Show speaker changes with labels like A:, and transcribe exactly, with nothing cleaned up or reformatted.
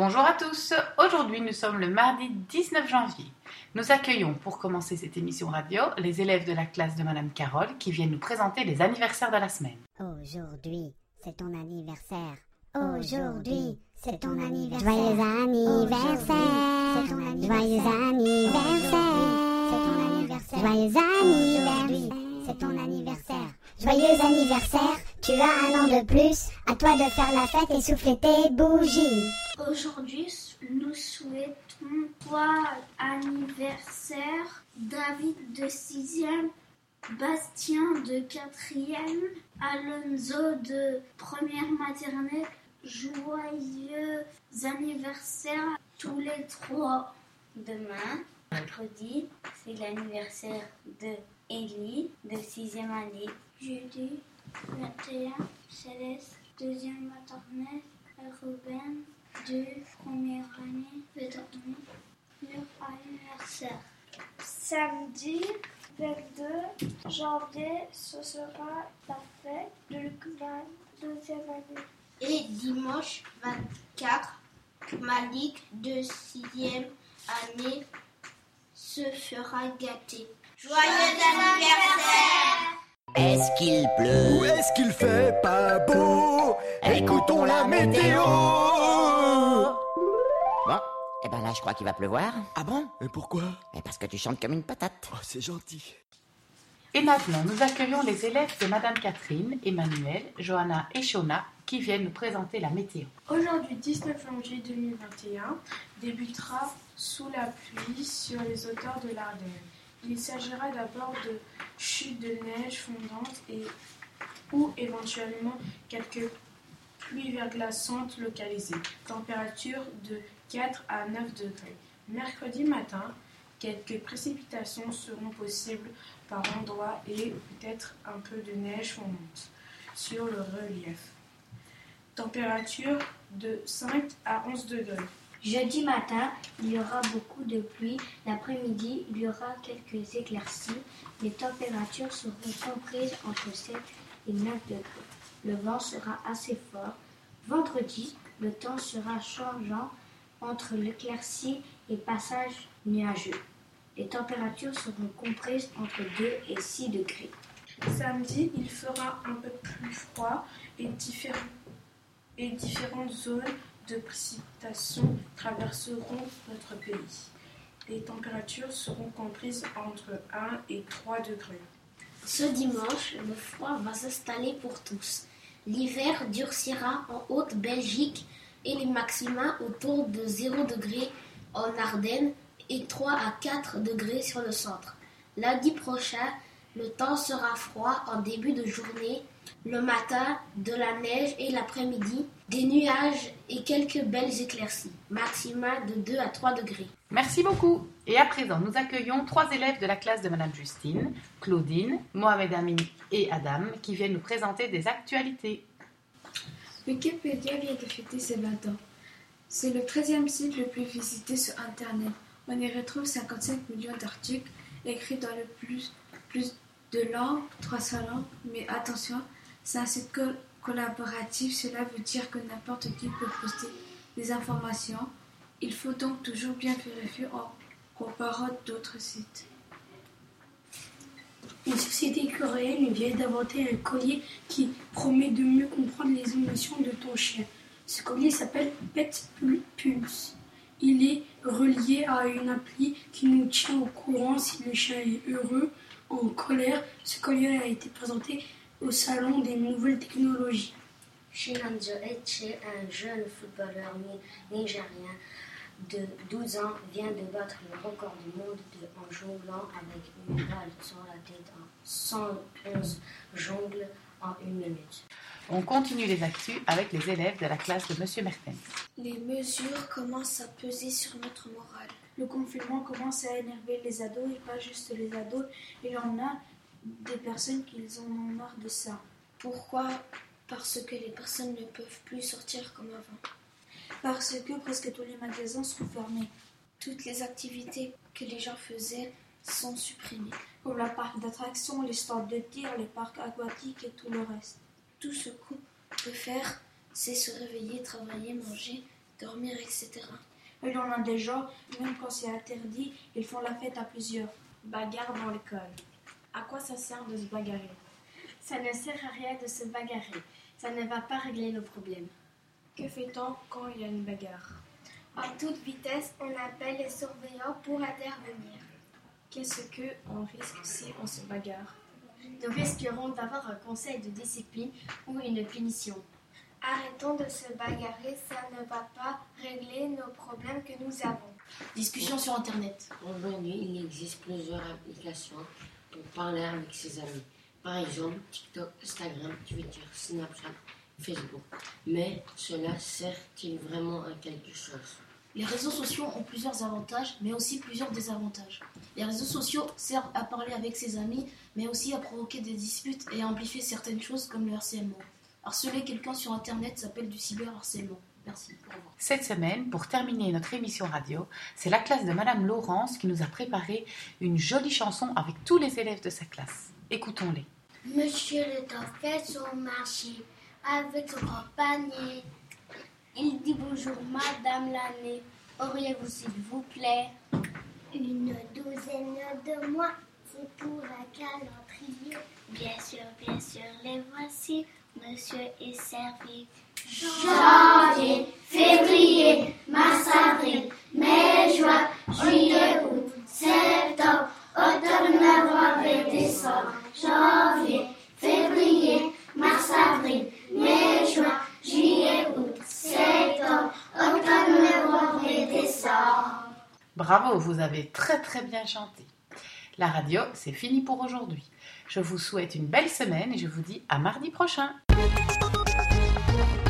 A: Bonjour à tous, aujourd'hui nous sommes le mardi dix-neuf janvier. Nous accueillons pour commencer cette émission radio les élèves de la classe de Madame Carole qui viennent nous présenter les anniversaires de la semaine.
B: Aujourd'hui, c'est ton anniversaire. Aujourd'hui, c'est ton anniversaire.
C: Joyeux anniversaire.
B: C'est ton anniversaire.
C: Joyeux anniversaire.
B: Joyeux anniversaire. C'est ton anniversaire.
C: Joyeux anniversaire. Tu as un an de plus. À toi de faire la fête et souffler tes bougies.
D: Aujourd'hui, nous souhaitons toi anniversaire, David de sixième, Bastien de quatrième, Alonso de première maternelle. Joyeux anniversaire à tous les trois.
E: Demain, mercredi, c'est l'anniversaire de Ellie de sixième année.
D: Jeudi vingt et un, Céleste, deuxième maternelle, et Ruben, de première année, maternelle, leur anniversaire. Samedi vingt-deux janvier, ce sera la fête de Lukman, deuxième année.
E: Et dimanche vingt-quatre, Malik de sixième année se fera gâter. Joyeux anniversaire!
F: Est-ce qu'il pleut?
G: Ou est-ce qu'il fait pas beau? Écoutons la météo.
F: Bon, eh ben là je crois qu'il va pleuvoir.
G: Ah bon? Et pourquoi?
F: Mais parce que tu chantes comme une patate.
G: Oh, c'est gentil.
A: Et maintenant nous accueillons les élèves de Madame Catherine, Emmanuel, Johanna et Shona qui viennent nous présenter la météo.
H: Aujourd'hui, dix-neuf janvier deux mille vingt et un, débutera sous la pluie sur les hauteurs de l'Ardenne. Il s'agira d'abord de chutes de neige fondante et ou éventuellement quelques pluies verglaçantes localisées. Température de quatre à neuf degrés. Mercredi matin, quelques précipitations seront possibles par endroits et peut-être un peu de neige fondante sur le relief. Température de cinq à onze degrés.
I: Jeudi matin, il y aura beaucoup de pluie. L'après-midi, il y aura quelques éclaircies. Les températures seront comprises entre sept et neuf degrés. Le vent sera assez fort. Vendredi, le temps sera changeant entre l'éclaircie et passage nuageux. Les températures seront comprises entre deux et six degrés.
H: Samedi, il fera un peu plus froid et, diffé- et différentes zones de précipitations traverseront notre pays. Les températures seront comprises entre un et trois degrés.
I: Ce dimanche, le froid va s'installer pour tous. L'hiver durcira en Haute-Belgique et les maxima autour de zéro degré en Ardennes et trois à quatre degrés sur le centre. Lundi prochain, le temps sera froid en début de journée. Le matin, de la neige et l'après-midi, des nuages et quelques belles éclaircies. Maxima de deux à trois degrés.
A: Merci beaucoup. Et à présent, nous accueillons trois élèves de la classe de Madame Justine, Claudine, Mohamed Amin et Adam qui viennent nous présenter des actualités.
J: Wikipédia vient de fêter ses vingt ans. C'est le treizième site le plus visité sur Internet. On y retrouve cinquante-cinq millions d'articles écrits dans le plus, plus de langues, trois cents langues, mais attention, c'est un site co- collaboratif, cela veut dire que n'importe qui peut poster des informations. Il faut donc toujours bien vérifier en comparant d'autres sites.
K: Une société coréenne vient d'inventer un collier qui promet de mieux comprendre les émotions de ton chien. Ce collier s'appelle Pet Pulse. Il est relié à une appli qui nous tient au courant si le chien est heureux, en colère. Ce collier a été présenté au salon des nouvelles technologies.
E: Shinanzo Etche, un jeune footballeur nigérien de douze ans, vient de battre le record du monde de, en jonglant avec une balle sur la tête en cent onze jongles en une minute.
A: On continue les actus avec les élèves de la classe de Monsieur Mertens.
J: Les mesures commencent à peser sur notre morale. Le confinement commence à énerver les ados et pas juste les ados. Il y en a des personnes qui en ont marre de ça. Pourquoi ? Parce que les personnes ne peuvent plus sortir comme avant. Parce que presque tous les magasins sont fermés. Toutes les activités que les gens faisaient sont supprimées. Comme le parc d'attractions, les stands de tir, les parcs aquatiques et tout le reste. Tout ce qu'on peut faire, c'est se réveiller, travailler, manger, dormir, et cetera.
K: Il y en a des gens, même quand c'est interdit, ils font la fête à plusieurs.
H: Bagarre dans l'école. À quoi ça sert de se bagarrer?
L: Ça ne sert à rien de se bagarrer. Ça ne va pas régler nos problèmes.
H: Que fait-on quand il y a une bagarre?
D: À toute vitesse, on appelle les surveillants pour intervenir.
H: Qu'est-ce qu'on risque si on se bagarre?
L: Nous risquerons d'avoir un conseil de discipline ou une punition.
D: Arrêtons de se bagarrer, ça ne va pas régler nos problèmes que nous avons.
I: Discussion sur Internet.
E: Aujourd'hui, il existe plusieurs applications pour parler avec ses amis. Par exemple, TikTok, Instagram, Twitter, Snapchat, Facebook. Mais cela sert-il vraiment à quelque chose?
I: Les réseaux sociaux ont plusieurs avantages, mais aussi plusieurs désavantages. Les réseaux sociaux servent à parler avec ses amis, mais aussi à provoquer des disputes et à amplifier certaines choses comme le harcèlement. Harceler quelqu'un sur Internet s'appelle du cyberharcèlement. Merci, au revoir.
A: Cette semaine, pour terminer notre émission radio, c'est la classe de Madame Laurence qui nous a préparé une jolie chanson avec tous les élèves de sa classe. Écoutons-les.
D: Monsieur le temps fait son marché avec son grand panier. Il dit bonjour Madame l'année, auriez-vous s'il vous plaît une douzaine de mois, c'est pour un calendrier. Bien sûr, bien sûr, les voici, monsieur est servi. Janvier, février, mars, avril, mai, juin, juillet, août, septembre, octobre, novembre et décembre. Janvier, février, mars, avril, mai, juin, juillet, août, septembre, octobre, novembre et décembre.
A: Bravo, vous avez très très bien chanté. La radio, c'est fini pour aujourd'hui. Je vous souhaite une belle semaine et je vous dis à mardi prochain.